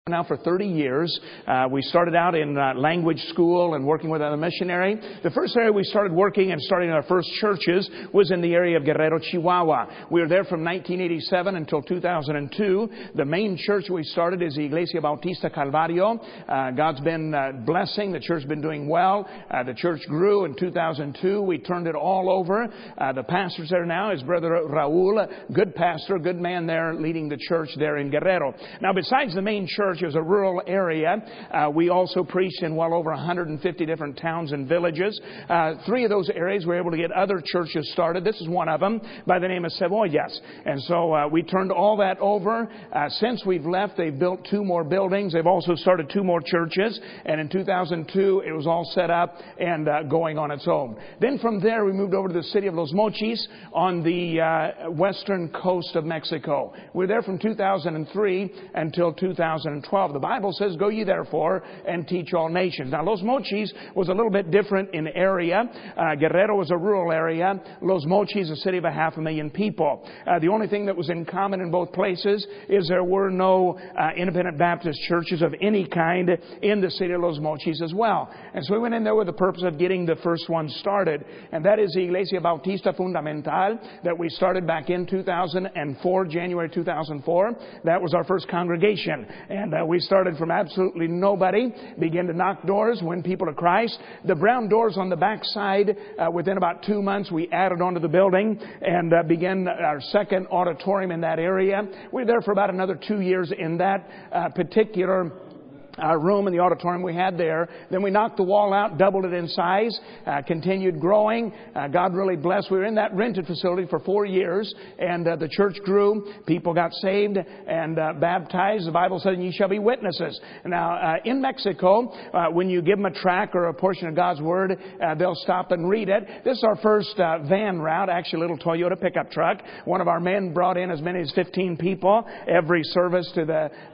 Now for 30 years. We started out in language school and working with a missionary. The first area we started working and starting our first churches was in the area of Guerrero, Chihuahua. We were there from 1987 until 2002. The main church we started is the Iglesia Bautista Calvario. God's been blessing. The church's been doing well. The church grew in 2002. We turned it all over. The pastor there now is Brother Raul, good pastor, good man there leading the church there in Guerrero. Now besides the main church, it was a rural area. We also preached in well over 150 different towns and villages. 3 of those areas we were able to get other churches started. This is one of them by the name of Cebollas. And so we turned all that over. Since we've left, they've built 2 more buildings. They've also started 2 more churches. And in 2002, it was all set up and going on its own. Then from there, we moved over to the city of Los Mochis on the western coast of Mexico. We were there from 2003 until 2012. The Bible says, "Go ye therefore and teach all nations." Now, Los Mochis was a little bit different in area. Guerrero was a rural area. Los Mochis, a city of 500,000 people. The only thing that was in common in both places is there were no independent Baptist churches of any kind in the city of Los Mochis as well. And so we went in there with the purpose of getting the first one started. And that is the Iglesia Bautista Fundamental that we started back in 2004, January 2004. That was our first congregation. And we started from absolutely nobody, began to knock doors, win people to Christ. The brown doors on the back side, within about 2 months, we added onto the building and began our second auditorium in that area. We were there for about another 2 years in that particular room in the auditorium we had there. Then we knocked the wall out, doubled it in size, continued growing. God really blessed. We were in that rented facility for 4 years, and the church grew. People got saved and baptized. The Bible says, "Ye shall be witnesses." Now, in Mexico, when you give them a tract or a portion of God's Word, they'll stop and read it. This is our first van route, actually a little Toyota pickup truck. One of our men brought in as many as 15 people every service to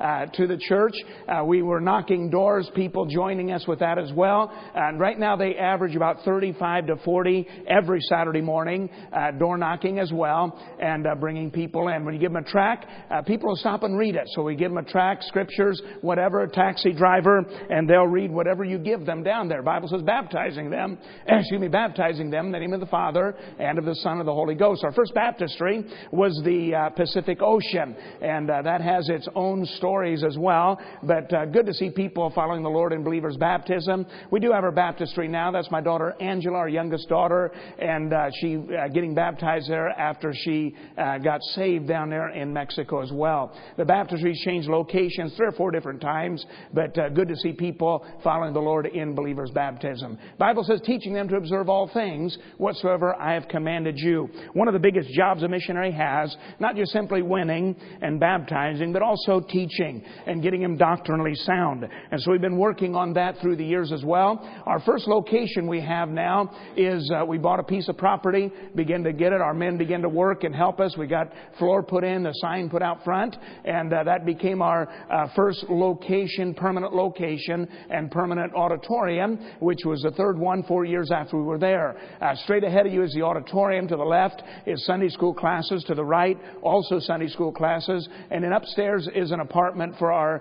the church. We were knocking doors, people joining us with that as well. And right now they average about 35 to 40 every Saturday morning, door knocking as well, and bringing people in. When you give them a tract, people will stop and read it. So we give them a tract, scriptures, whatever, a taxi driver, and they'll read whatever you give them down there. The Bible says baptizing them in the name of the Father and of the Son and of the Holy Ghost. Our first baptistry was the Pacific Ocean, and that has its own stories as well. But good to see people following the Lord in believers' baptism. We do have our baptistry now. That's my daughter Angela, our youngest daughter, and she getting baptized there after she got saved down there in Mexico as well. The baptistries changed locations 3 or 4 different times, but good to see people following the Lord in believers' baptism. The Bible says, "Teaching them to observe all things whatsoever I have commanded you." One of the biggest jobs a missionary has, not just simply winning and baptizing, but also teaching and getting them doctrinally sound. And so we've been working on that through the years as well. Our first location we have now is we bought a piece of property, began to get it. Our men began to work and help us. We got floor put in, the sign put out front, and that became our first location, permanent location, and permanent auditorium, which was the third one 4 years after we were there. Straight ahead of you is the auditorium. To the left is Sunday school classes. To the right, also Sunday school classes. And then upstairs is an apartment for our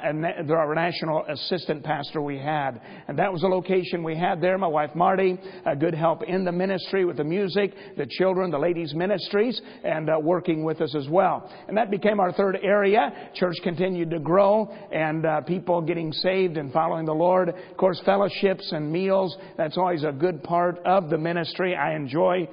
national assistant pastor we had. And that was the location we had there. My wife Marty, a good help in the ministry with the music, the children, the ladies' ministries, and working with us as well. And that became our third area. Church continued to grow, and people getting saved and following the Lord. Of course, fellowships and meals, that's always a good part of the ministry. I enjoy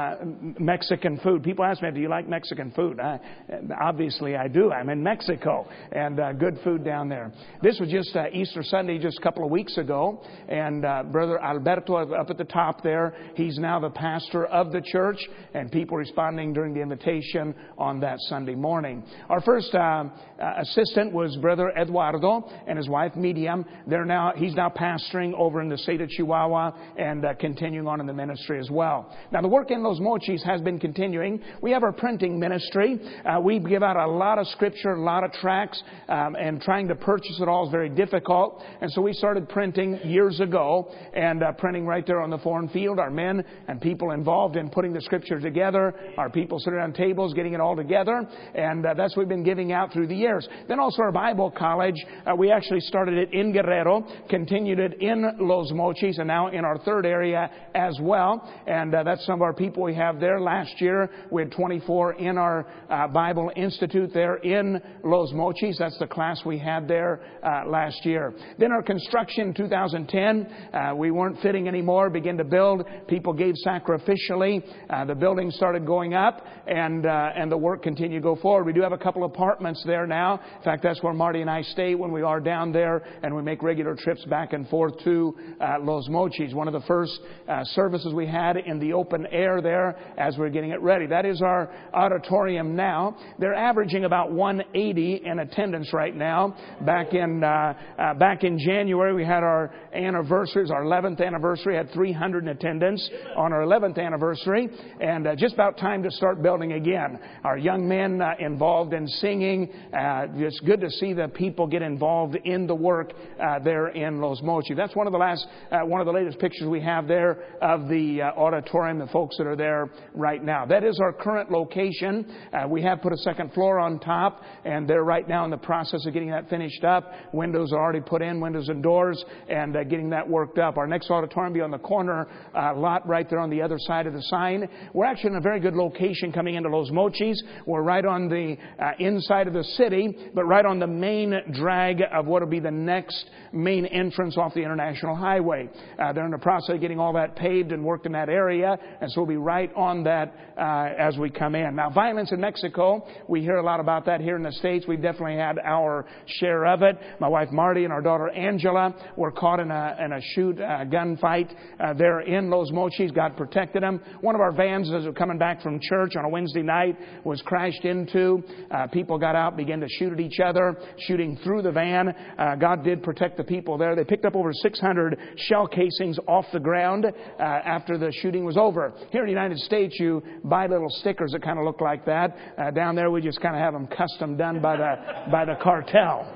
Mexican food. People ask me, "Do you like Mexican food?" Obviously I do. I'm in Mexico, and good food down there. This was just Easter Sunday just a couple of weeks ago, and Brother Alberto up at the top there, he's now the pastor of the church, and people responding during the invitation on that Sunday morning. Our first assistant was Brother Eduardo and his wife Miriam. He's now pastoring over in the state of Chihuahua and continuing on in the ministry as well. Now the work in Los Mochis has been continuing. We have our printing ministry. We give out a lot of scripture, a lot of tracts, and trying to purchase it all is very difficult. And so we started printing years ago, and printing right there on the foreign field. Our men and people involved in putting the Scripture together. Our people sitting around tables getting it all together. And that's what we've been giving out through the years. Then also our Bible college. We actually started it in Guerrero, continued it in Los Mochis, and now in our third area as well. And that's some of our people we have there. Last year we had 24 in our Bible Institute there in Los Mochis. That's the class we had there last year. Then our construction in 2010, we weren't fitting anymore, began to build. People gave sacrificially. The building started going up, and the work continued to go forward. We do have a couple of apartments there now. In fact, that's where Marty and I stay when we are down there, and we make regular trips back and forth to Los Mochis. One of the first services we had in the open air there as we're getting it ready. That is our auditorium now. They're averaging about 180 in attendance right now. Back in January, we had our anniversaries, our 11th anniversary, had 300 in attendance on our 11th anniversary, and just about time to start building again. Our young men involved in singing. It's good to see the people get involved in the work there in Los Mochis. That's one of the latest pictures we have there of the auditorium, the folks that are there right now. That is our current location. We have put a second floor on top, and they're right now in the process of getting that finished up. Windows are already put in, windows and doors, and getting that worked up. Our next auditorium will be on the corner lot right there on the other side of the sign. We're actually in a very good location coming into Los Mochis. We're right on the inside of the city, but right on the main drag of what will be the next main entrance off the International Highway. They're in the process of getting all that paved and worked in that area, and so we'll be right on that as we come in. Now, violence in Mexico, we hear a lot about that here in the States. We've definitely had our share of it. My wife Marty and our daughter Angela were caught in a gunfight there in Los Mochis. God protected them. One of our vans, as we were coming back from church on a Wednesday night, was crashed into. People got out, began to shoot at each other, shooting through the van. God did protect the people there. They picked up over 600 shell casings off the ground after the shooting was over. Here in the United States, you buy little stickers that kind of look like that. Down there, we just kind of have them custom done by the cartel.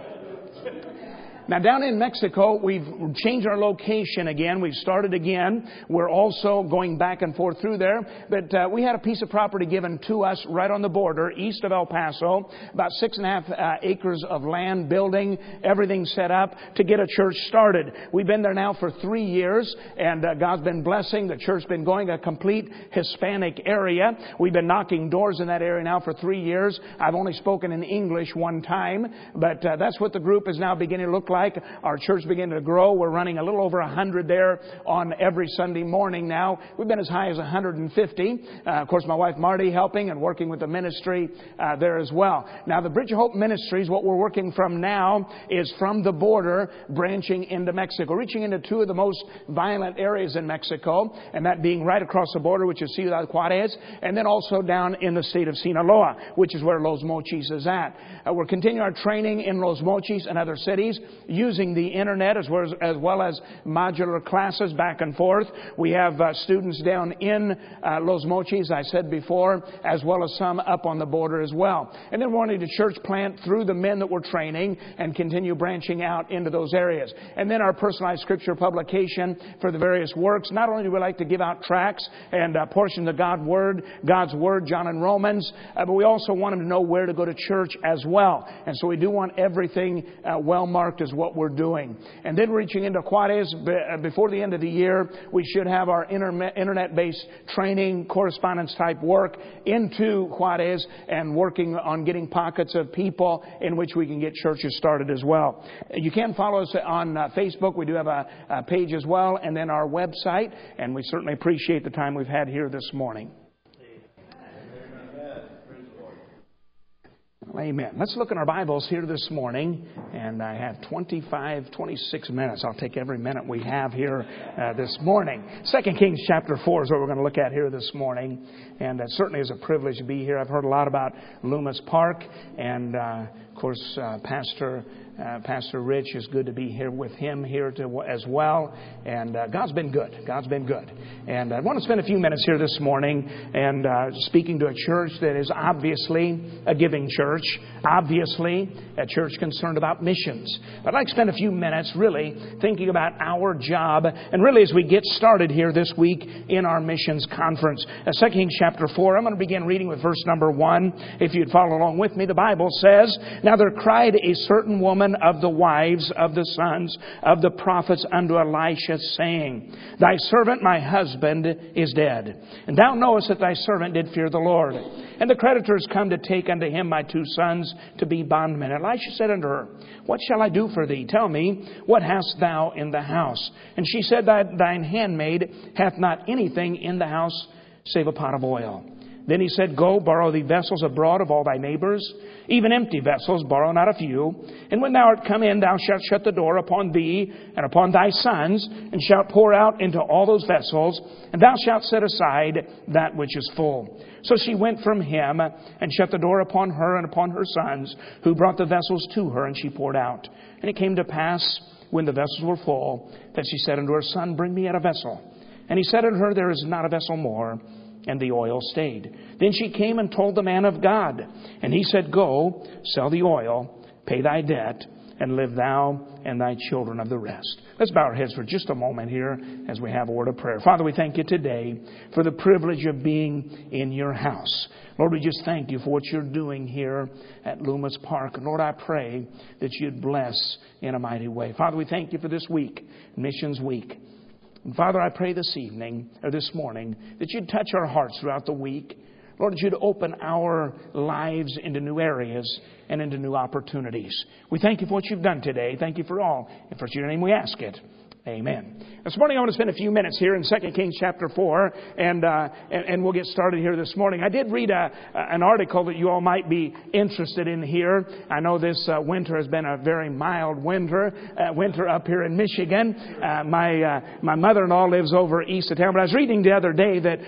Now, down in Mexico, we've changed our location again. We've started again. We're also going back and forth through there. But we had a piece of property given to us right on the border, east of El Paso, about 6.5 acres of land, building, everything set up to get a church started. We've been there now for 3 years, and God's been blessing. The church's been going, a complete Hispanic area. We've been knocking doors in that area now for 3 years. I've only spoken in English one time, but that's what the group is now beginning to look like. Our church began to grow. We're running a little over 100 there on every Sunday morning now. We've been as high as 150. Of course, my wife Marty helping and working with the ministry there as well. Now, the Bridge of Hope Ministries, what we're working from now is from the border, branching into Mexico, reaching into two of the most violent areas in Mexico, and that being right across the border, which is Ciudad Juarez, and then also down in the state of Sinaloa, which is where Los Mochis is at. We're continuing our training in Los Mochis and other cities, using the internet as well as modular classes back and forth. We have students down in Los Mochis, I said before, as well as some up on the border as well. And then we're wanting to church plant through the men that we're training and continue branching out into those areas. And then our personalized scripture publication for the various works. Not only do we like to give out tracts and portions of God's Word, John and Romans, but we also want them to know where to go to church as well. And so we do want everything well marked as what we're doing. And then reaching into Juarez, before the end of the year, we should have our internet-based training, correspondence type work into Juarez and working on getting pockets of people in which we can get churches started as well. You can follow us on Facebook. We do have a page as well, and then our website, and we certainly appreciate the time we've had here this morning. Amen. Let's look in our Bibles here this morning, and I have 26 minutes. I'll take every minute we have here this morning. 2 Kings chapter 4 is what we're going to look at here this morning, and it certainly is a privilege to be here. I've heard a lot about Loomis Park, and Of course, Pastor Rich, is good to be here with him here as well. And God's been good. God's been good. And I want to spend a few minutes here this morning and speaking to a church that is obviously a giving church, obviously a church concerned about missions. I'd like to spend a few minutes really thinking about our job and really as we get started here this week in our missions conference. 2 Kings chapter 4, I'm going to begin reading with verse number 1. If you'd follow along with me, the Bible says, "Now there cried a certain woman of the wives of the sons of the prophets unto Elisha, saying, Thy servant my husband is dead. And thou knowest that thy servant did fear the Lord. And the creditors come to take unto him my 2 sons to be bondmen. Elisha said unto her, What shall I do for thee? Tell me, what hast thou in the house? And she said, Thine handmaid hath not anything in the house save a pot of oil. Then he said, Go, borrow thee vessels abroad of all thy neighbors, even empty vessels, borrow not a few. And when thou art come in, thou shalt shut the door upon thee and upon thy sons, and shalt pour out into all those vessels, and thou shalt set aside that which is full. So she went from him, and shut the door upon her and upon her sons, who brought the vessels to her, and she poured out. And it came to pass, when the vessels were full, that she said unto her son, Bring me yet a vessel. And he said unto her, There is not a vessel more. And the oil stayed. Then she came and told the man of God. And he said, Go, sell the oil, pay thy debt, and live thou and thy children of the rest. Let's bow our heads for just a moment here as we have a word of prayer. Father, we thank you today for the privilege of being in your house. Lord, we just thank you for what you're doing here at Loomis Park. And Lord, I pray that you'd bless in a mighty way. Father, we thank you for this week, Missions Week. And Father, I pray this morning, that you'd touch our hearts throughout the week. Lord, that you'd open our lives into new areas and into new opportunities. We thank you for what you've done today. Thank you for all. And for your name we ask it. Amen. This morning I want to spend a few minutes here in 2 Kings chapter 4, and we'll get started here this morning. I did read an article that you all might be interested in here. I know this winter has been a very mild winter up here in Michigan. My mother-in-law lives over east of town, but I was reading the other day that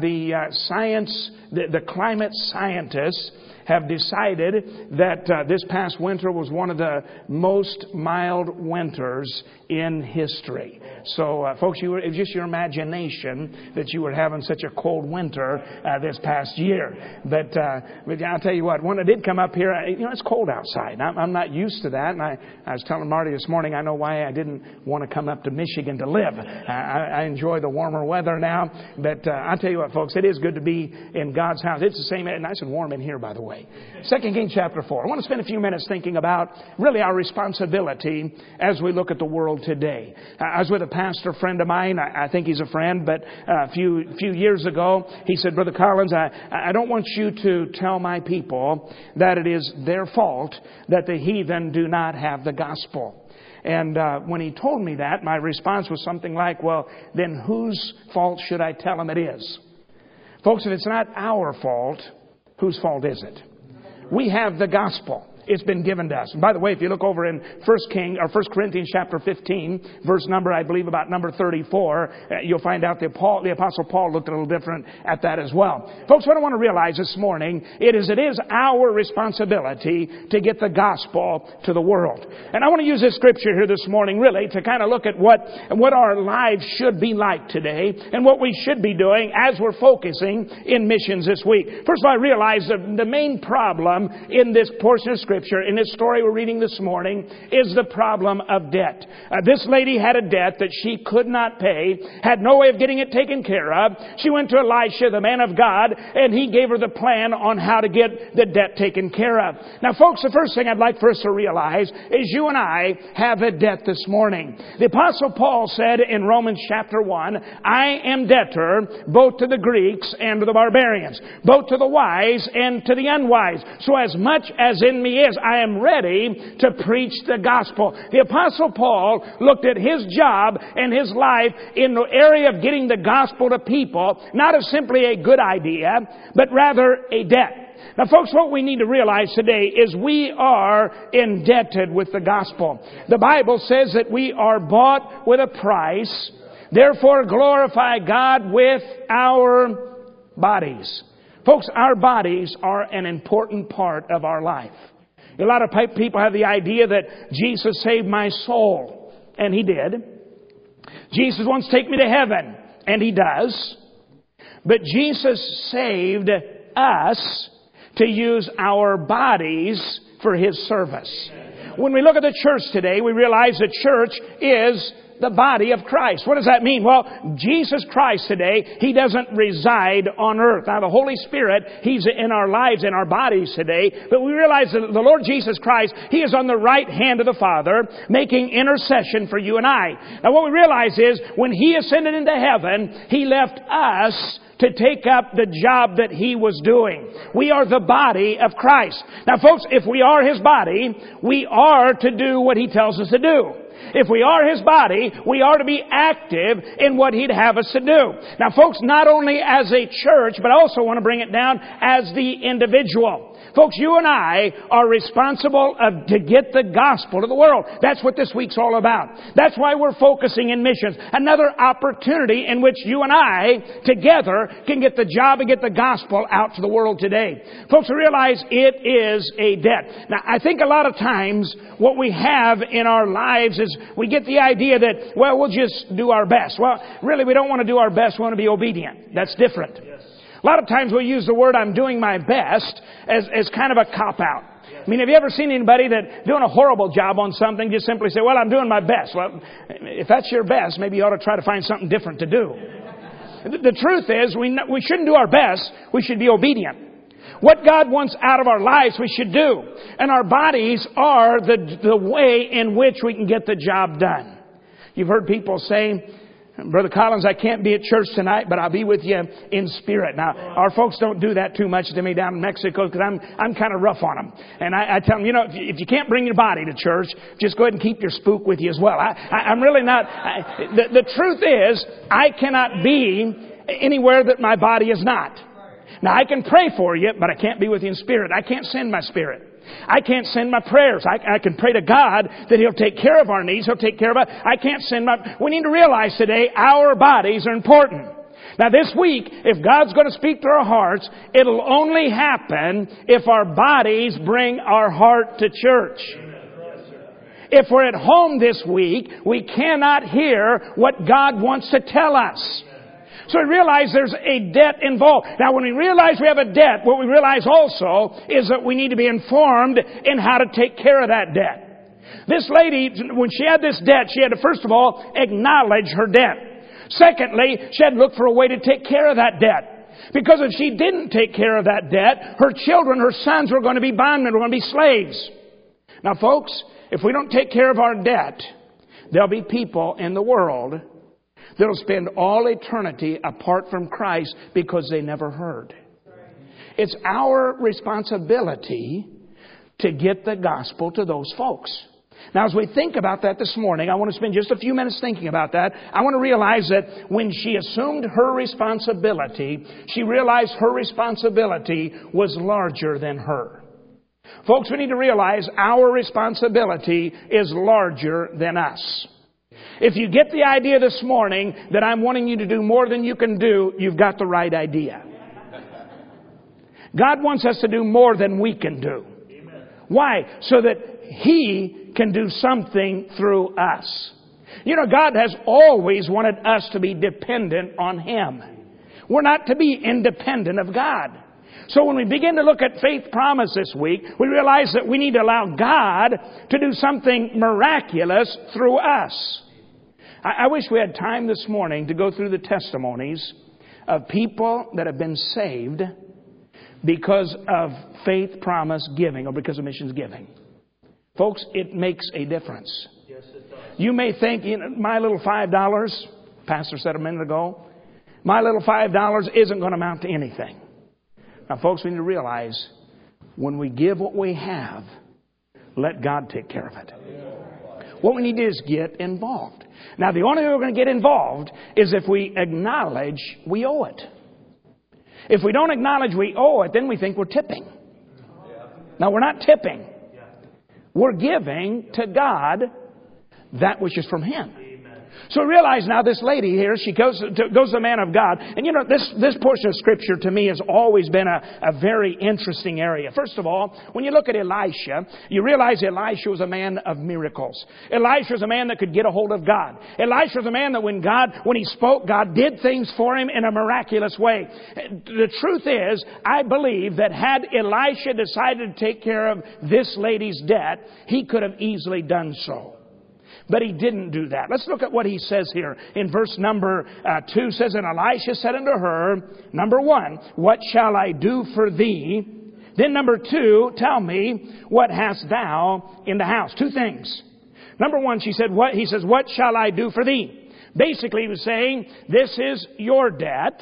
the climate scientists have decided that this past winter was one of the most mild winters in history. So, folks, it was just your imagination that you were having such a cold winter this past year. But I'll tell you what, when it did come up here, it's cold outside. I'm not used to that. And I was telling Marty this morning, I know why I didn't want to come up to Michigan to live. I enjoy the warmer weather now. But I'll tell you what, folks, it is good to be in God's house. It's the same, nice and warm in here, by the way. 2 Kings chapter 4. I want to spend a few minutes thinking about really our responsibility as we look at the world today. I was with a pastor friend of mine. I think he's a friend, but a few years ago, he said, Brother Collins, I don't want you to tell my people that it is their fault that the heathen do not have the gospel. And when he told me that, my response was something like, well, then whose fault should I tell them it is? Folks, if it's not our fault, whose fault is it? We have the gospel. It's been given to us. And by the way, if you look over in 1 Corinthians chapter 15, verse number, I believe about number 34, you'll find out the Apostle Paul looked a little different at that as well. Folks, what I want to realize this morning, it is our responsibility to get the gospel to the world. And I want to use this scripture here this morning really to kind of look at what our lives should be like today and what we should be doing as we're focusing in missions this week. First of all, I realize the main problem in this portion of scripture, in this story we're reading this morning, is the problem of debt. This lady had a debt that she could not pay, had no way of getting it taken care of. She went to Elisha, the man of God, and he gave her the plan on how to get the debt taken care of. Now, folks, the first thing I'd like for us to realize is you and I have a debt this morning. The Apostle Paul said in Romans chapter 1, I am debtor both to the Greeks and to the barbarians, both to the wise and to the unwise. So as much as in me is, I am ready to preach the gospel. The Apostle Paul looked at his job and his life in the area of getting the gospel to people, not as simply a good idea, but rather a debt. Now, folks, what we need to realize today is we are indebted with the gospel. The Bible says that we are bought with a price. Therefore, glorify God with our bodies. Folks, our bodies are an important part of our life. A lot of people have the idea that Jesus saved my soul. And He did. Jesus wants to take me to heaven. And He does. But Jesus saved us to use our bodies for His service. When we look at the church today, we realize the church is the body of Christ. What does that mean? Well, Jesus Christ today, He doesn't reside on earth. Now, the Holy Spirit, He's in our lives, in our bodies today. But we realize that the Lord Jesus Christ, He is on the right hand of the Father, making intercession for you and I. Now, what we realize is, when He ascended into heaven, He left us to take up the job that He was doing. We are the body of Christ. Now, folks, if we are His body, we are to do what He tells us to do. If we are His body, we are to be active in what He'd have us to do. Now, folks, not only as a church, but I also want to bring it down as the individual. Folks, you and I are responsible to get the gospel to the world. That's what this week's all about. That's why we're focusing in missions. Another opportunity in which you and I together can get the job and get the gospel out to the world today. Folks, realize it is a debt. Now, I think a lot of times what we have in our lives is we get the idea that, well, we'll just do our best. Well, really, we don't want to do our best. We want to be obedient. That's different. A lot of times we use the word "I'm doing my best" as kind of a cop-out. I mean, have you ever seen anybody that doing a horrible job on something just simply say, "Well, I'm doing my best"? Well, if that's your best, maybe you ought to try to find something different to do. The truth is, we shouldn't do our best. We should be obedient. What God wants out of our lives, we should do. And our bodies are the way in which we can get the job done. You've heard people say, "Brother Collins, I can't be at church tonight, but I'll be with you in spirit." Now, our folks don't do that too much to me down in Mexico because I'm kind of rough on them. And I tell them, if you can't bring your body to church, just go ahead and keep your spook with you as well. I'm really not. The truth is, I cannot be anywhere that my body is not. Now, I can pray for you, but I can't be with you in spirit. I can't send my spirit. I can't send my prayers. I can pray to God that He'll take care of our needs. He'll take care of us. I can't send we need to realize today our bodies are important. Now, this week, if God's going to speak to our hearts, it'll only happen if our bodies bring our heart to church. If we're at home this week, we cannot hear what God wants to tell us. So we realize there's a debt involved. Now, when we realize we have a debt, what we realize also is that we need to be informed in how to take care of that debt. This lady, when she had this debt, she had to, first of all, acknowledge her debt. Secondly, she had to look for a way to take care of that debt. Because if she didn't take care of that debt, her children, her sons were going to be bondmen, were going to be slaves. Now, folks, if we don't take care of our debt, there'll be people in the world that'll spend all eternity apart from Christ because they never heard. It's our responsibility to get the gospel to those folks. Now, as we think about that this morning, I want to spend just a few minutes thinking about that. I want to realize that when she assumed her responsibility, she realized her responsibility was larger than her. Folks, we need to realize our responsibility is larger than us. If you get the idea this morning that I'm wanting you to do more than you can do, you've got the right idea. God wants us to do more than we can do. Why? So that He can do something through us. God has always wanted us to be dependent on Him. We're not to be independent of God. So when we begin to look at Faith Promise this week, we realize that we need to allow God to do something miraculous through us. I wish we had time this morning to go through the testimonies of people that have been saved because of Faith Promise giving or because of missions giving. Folks, it makes a difference. Yes, it does. You may think, my little $5, Pastor said a minute ago, my little $5 isn't going to amount to anything. Now, folks, we need to realize when we give what we have, let God take care of it. What we need to do is get involved. Now, the only way we're going to get involved is if we acknowledge we owe it. If we don't acknowledge we owe it, then we think we're tipping. Now, we're not tipping. We're giving to God that which is from Him. So realize now this lady here, she goes to the man of God. And you know, this portion of Scripture to me has always been a very interesting area. First of all, when you look at Elisha, you realize Elisha was a man of miracles. Elisha was a man that could get a hold of God. Elisha was a man that when he spoke, God did things for him in a miraculous way. The truth is, I believe that had Elisha decided to take care of this lady's debt, he could have easily done so. But he didn't do that. Let's look at what he says here. In verse number 2 says, And Elisha said unto her, number 1, What shall I do for thee? Then number 2, tell me, what hast thou in the house? 2 things. Number 1, he says, What shall I do for thee? Basically, he was saying, this is your debt.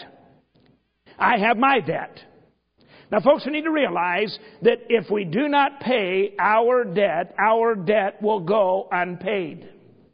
I have my debt. Now, folks, we need to realize that if we do not pay our debt will go unpaid.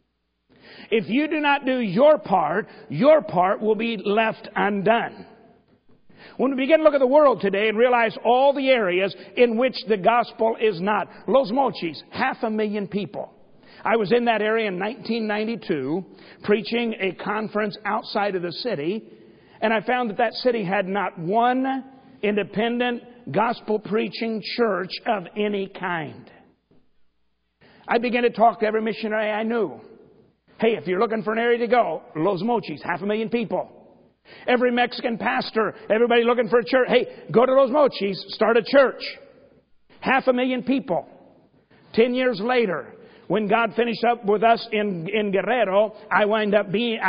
If you do not do your part will be left undone. When we begin to look at the world today and realize all the areas in which the gospel is not. Los Mochis, 500,000 people. I was in that area in 1992 preaching a conference outside of the city, and I found that city had not one independent gospel preaching church of any kind. I began to talk to every missionary I knew. Hey, if you're looking for an area to go, Los Mochis, 500,000 people. Every Mexican pastor, everybody looking for a church, hey, go to Los Mochis, start a church. 500,000 people. 10 years later, when God finished up with us in Guerrero, I wound up being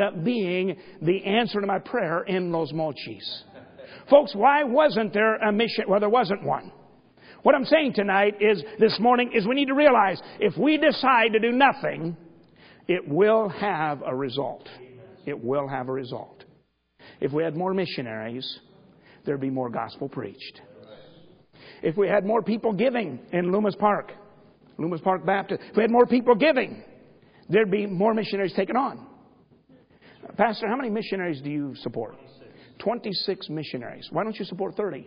the answer to my prayer in Los Mochis. Folks, why wasn't there a mission? Well, there wasn't one. What I'm saying tonight this morning is we need to realize if we decide to do nothing, it will have a result. It will have a result. If we had more missionaries, there'd be more gospel preached. If we had more people giving in Loomis Park Baptist, if we had more people giving, there'd be more missionaries taken on. Pastor, how many missionaries do you support? 26 missionaries. Why don't you support 30?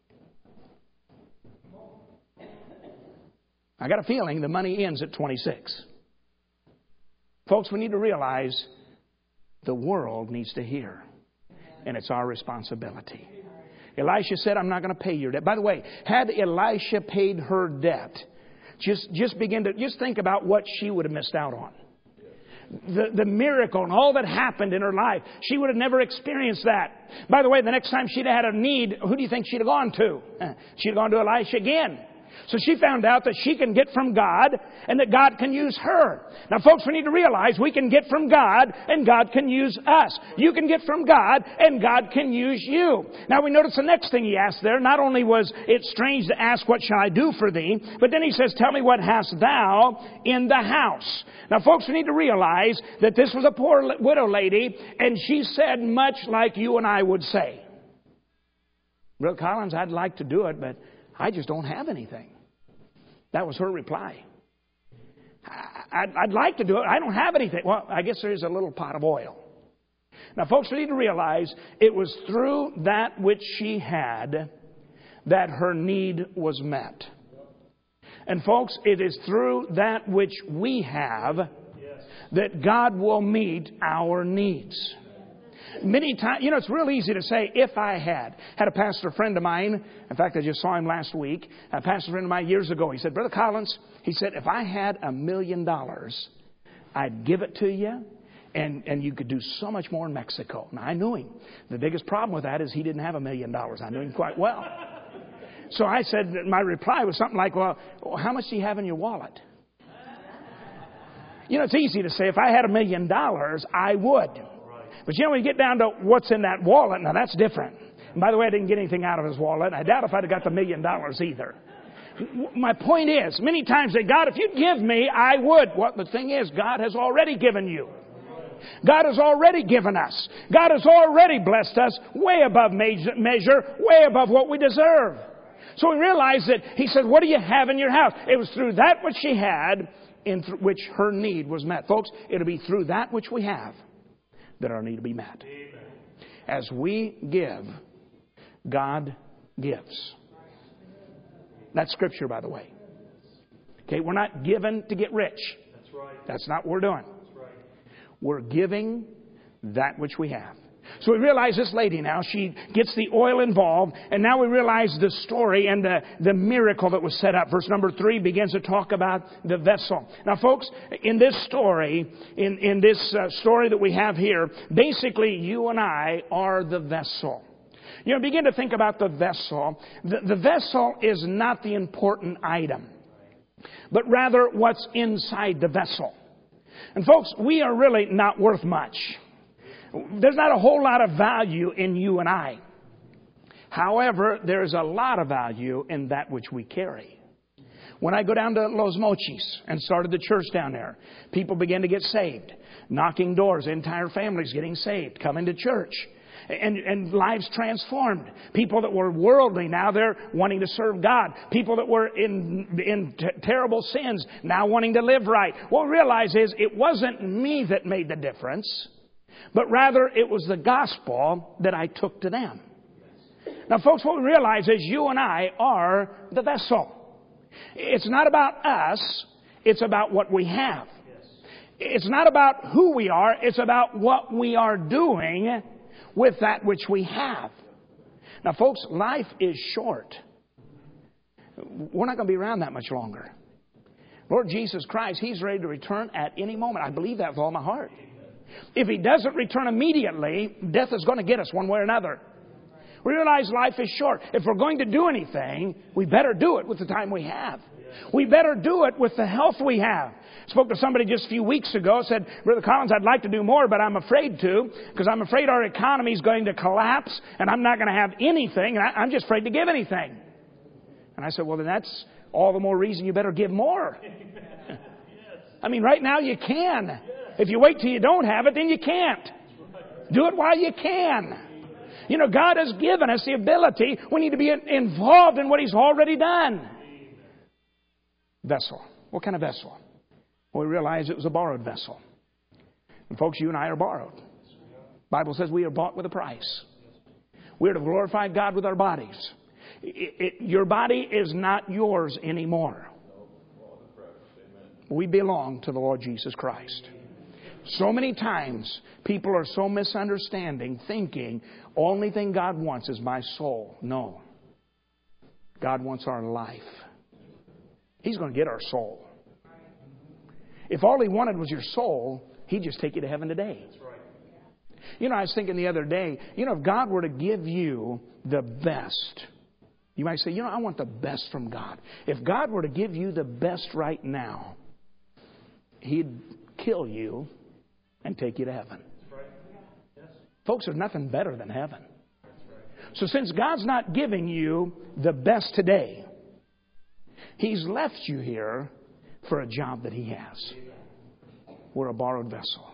I got a feeling the money ends at 26. Folks, we need to realize the world needs to hear. And it's our responsibility. Elisha said, I'm not going to pay your debt. By the way, had Elisha paid her debt, just think about what she would have missed out on. The miracle and all that happened in her life. She would have never experienced that. By the way, the next time she'd had a need, who do you think she'd have gone to? She'd have gone to Elisha again. So she found out that she can get from God and that God can use her. Now, folks, we need to realize we can get from God and God can use us. You can get from God and God can use you. Now, we notice the next thing he asked there. Not only was it strange to ask, what shall I do for thee? But then he says, tell me, what hast thou in the house? Now, folks, we need to realize that this was a poor widow lady, and she said much like you and I would say. Brother Collins, I'd like to do it, but I just don't have anything. That was her reply. I'd like to do it. I don't have anything. Well, I guess there's a little pot of oil. Now, folks, we need to realize it was through that which she had that her need was met. And, folks, it is through that which we have that God will meet our needs. Many times, it's real easy to say, if I had a pastor friend of mine, in fact, I just saw him last week, a pastor friend of mine years ago, he said, Brother Collins, he said, if I had $1 million, I'd give it to you, and you could do so much more in Mexico. Now, I knew him. The biggest problem with that is he didn't have $1 million. I knew him quite well. So I said, my reply was something like, well, how much do you have in your wallet? It's easy to say, if I had $1 million, I would. But when you get down to what's in that wallet, now that's different. And by the way, I didn't get anything out of his wallet. I doubt if I'd have got the $1 million either. My point is, many times say, God, if you'd give me, I would. Well, the thing is, God has already given you. God has already given us. God has already blessed us way above measure, way above what we deserve. So we realize that he said, what do you have in your house? It was through that which she had, in which her need was met. Folks, it'll be through that which we have that our need will be met. Amen. As we give, God gives. That's Scripture, by the way. Okay, we're not given to get rich. That's right. That's not what we're doing. That's right. We're giving that which we have. So we realize this lady now, she gets the oil involved, and now we realize the story and the miracle that was set up. Verse number 3 begins to talk about the vessel. Now folks, in this story, in this story that we have here, basically you and I are the vessel. You know, begin to think about the vessel. The vessel is not the important item, but rather what's inside the vessel. And folks, we are really not worth much. There's not a whole lot of value in you and I. However, there's a lot of value in that which we carry. When I go down to Los Mochis and started the church down there, people began to get saved. Knocking doors, entire families getting saved, coming to church. And lives transformed. People that were worldly, now they're wanting to serve God. People that were in terrible sins, now wanting to live right. What we realize is it wasn't me that made the difference, but rather it was the gospel that I took to them. Now folks, what we realize is you and I are the vessel. It's not about us, it's about what we have. It's not about who we are, it's about what we are doing with that which we have. Now folks, life is short. We're not going to be around that much longer. Lord Jesus Christ, He's ready to return at any moment. I believe that with all my heart. If He doesn't return immediately, death is going to get us one way or another. We realize life is short. If we're going to do anything, we better do it with the time we have. We better do it with the health we have. I spoke to somebody just a few weeks ago, said, Brother Collins, I'd like to do more, but I'm afraid to, because I'm afraid our economy is going to collapse, and I'm not going to have anything, and I'm just afraid to give anything. And I said, well, then that's all the more reason you better give more. I mean, right now you can. If you wait till you don't have it, then you can't. Do it while you can. You know, God has given us the ability. We need to be involved in what He's already done. Vessel. What kind of vessel? Well, we realized it was a borrowed vessel. And folks, you and I are borrowed. The Bible says we are bought with a price. We're to glorify God with our bodies. Your body is not yours anymore. We belong to the Lord Jesus Christ. So many times people are so misunderstanding, thinking only thing God wants is my soul. No. God wants our life. He's going to get our soul. If all He wanted was your soul, He'd just take you to heaven today. You know, I was thinking the other day, you know, if God were to give you the best, you might say, you know, I want the best from God. If God were to give you the best right now, He'd kill you and take you to heaven. Folks, there's nothing better than heaven. So since God's not giving you the best today, He's left you here for a job that He has. We're a borrowed vessel.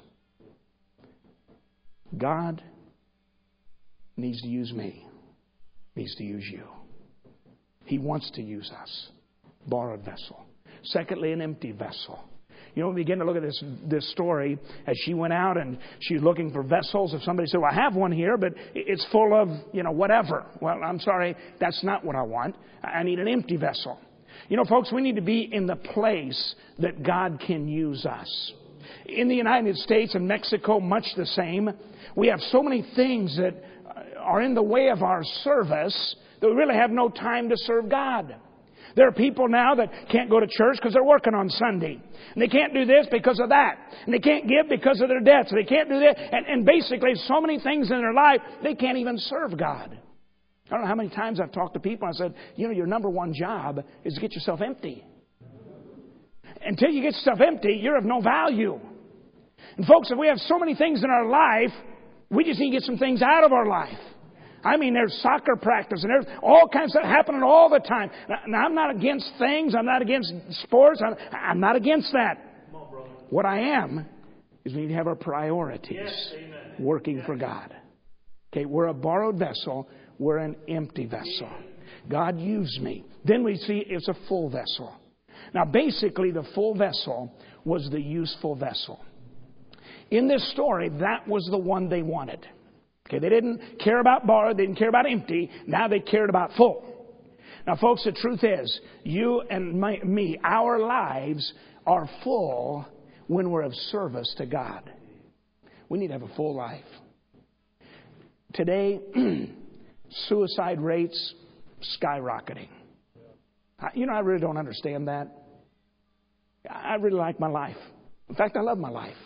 God needs to use me. Needs to use you. He wants to use us. Borrowed vessel. Secondly, an empty vessel. You know, we begin to look at this story as she went out and she's looking for vessels. If somebody said, well, I have one here, but it's full of, you know, whatever. Well, I'm sorry, that's not what I want. I need an empty vessel. You know, folks, we need to be in the place that God can use us. In the United States and Mexico, much the same. We have so many things that are in the way of our service that we really have no time to serve God. There are people now that can't go to church because they're working on Sunday. And they can't do this because of that. And they can't give because of their debts. They can't do that. And basically so many things in their life, they can't even serve God. I don't know how many times I've talked to people and I said, you know, your number one job is to get yourself empty. Until you get yourself empty, you're of no value. And folks, if we have so many things in our life, we just need to get some things out of our life. I mean, there's soccer practice and there's all kinds of stuff happening all the time. Now, I'm not against things. I'm not against sports. I'm not against that. What I am is we need to have our priorities working for God. Okay, we're a borrowed vessel. We're an empty vessel. God used me. Then we see it's a full vessel. Now, basically, the full vessel was the useful vessel. In this story, that was the one they wanted. Okay, they didn't care about borrowed, they didn't care about empty. Now they cared about full. Now, folks, the truth is, you and me, our lives are full when we're of service to God. We need to have a full life. Today, suicide rates skyrocketing. I really don't understand that. I really like my life. In fact, I love my life.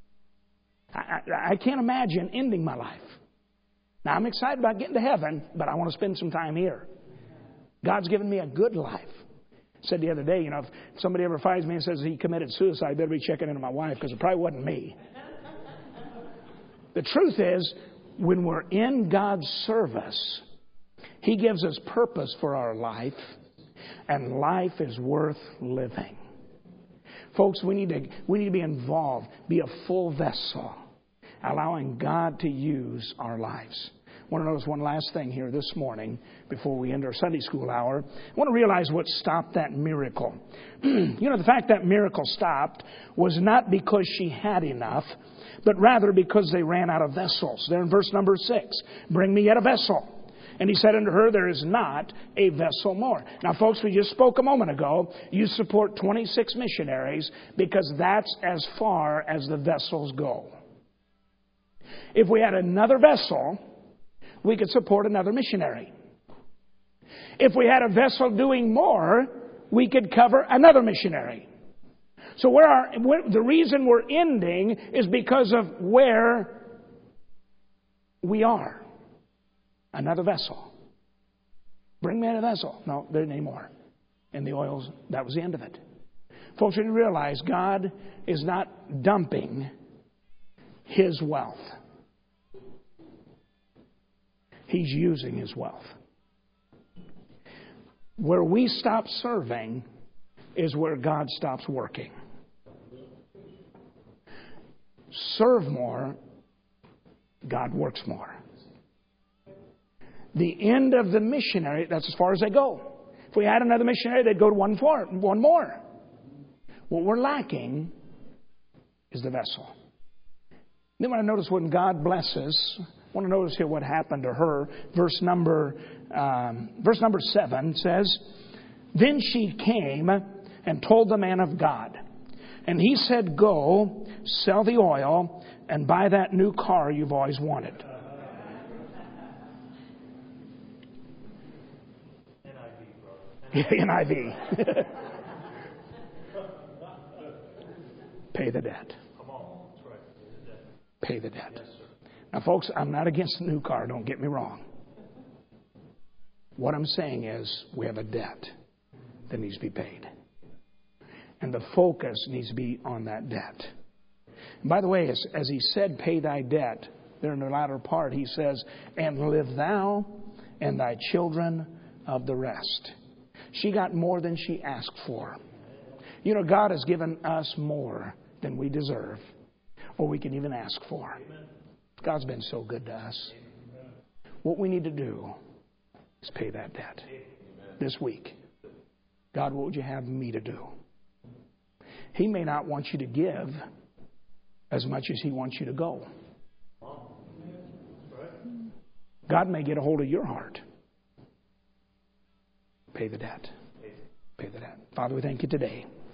I can't imagine ending my life. Now, I'm excited about getting to heaven, but I want to spend some time here. God's given me a good life. I said the other day, if somebody ever finds me and says he committed suicide, I better be checking into my wife because it probably wasn't me. The truth is, when we're in God's service, He gives us purpose for our life, and life is worth living. Folks, we need to be involved, be a full vessel, allowing God to use our lives. I want to notice one last thing here this morning before we end our Sunday school hour. I want to realize what stopped that miracle. The fact that miracle stopped was not because she had enough, but rather because they ran out of vessels. There in verse number 6, bring me yet a vessel. And he said unto her, there is not a vessel more. Now, folks, we just spoke a moment ago. You support 26 missionaries because that's as far as the vessels go. If we had another vessel, we could support another missionary. If we had a vessel doing more, we could cover another missionary. So the reason we're ending is because of where we are. Another vessel. Bring me a vessel. No, there ain't any more. And the oils, that was the end of it. Folks, you need to realize God is not dumping His wealth. He's using His wealth. Where we stop serving is where God stops working. Serve more, God works more. The end of the missionary, that's as far as they go. If we had another missionary, they'd go to one more. What we're lacking is the vessel. Then when I notice when God blesses, I want to notice here what happened to her. Verse number 7 says, then she came and told the man of God. And he said, go, sell the oil, and buy that new car you've always wanted. NIV. Pay the debt. Pay the debt. Now, folks, I'm not against the new car. Don't get me wrong. What I'm saying is we have a debt that needs to be paid. And the focus needs to be on that debt. And by the way, as he said, pay thy debt, there in the latter part, he says, and live thou and thy children of the rest. She got more than she asked for. God has given us more than we deserve or we can even ask for. God's been so good to us. What we need to do is pay that debt this week. God, what would you have me to do? He may not want you to give as much as He wants you to go. God may get a hold of your heart. Pay the debt. Pay the debt. Father, we thank you today